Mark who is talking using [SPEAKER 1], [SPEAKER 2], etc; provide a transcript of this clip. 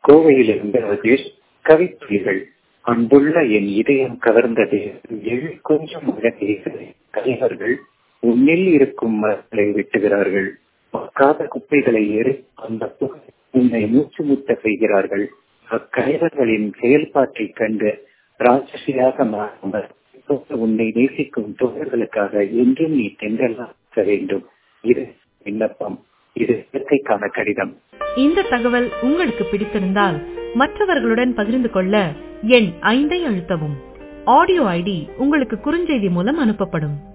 [SPEAKER 1] கோவையிலிருந்து ராஜேஷ். கவித்துளிகள். அன்புள்ள என் இதயம் கவர்ந்தது கொஞ்சம் கலைஞர்கள் உன்னில் இருக்கும் மரங்களை வெட்டுகிறார்கள். காத குப்பைகளை ஏறி அந்த உன்னை மூச்சு முட்ட செய்கிறார்கள். அக்கலைவர்களின் செயல்பாட்டை கண்டு ராட்சசியாக மாறுவர். உன்னை நேசிக்கும் தோழர்களுக்காக என்றும் நீ தென்றலாக வேண்டும். இது விண்ணப்பம். இது இயற்கைக்கான கடிதம்.
[SPEAKER 2] இந்த தகவல் உங்களுக்கு பிடித்திருந்தால் மற்றவர்களுடன் பகிர்ந்து கொள்ள எண் 5 அழுத்தவும். ஆடியோ ஐடி உங்களுக்கு குறுஞ்செய்தி மூலம் அனுப்பப்படும்.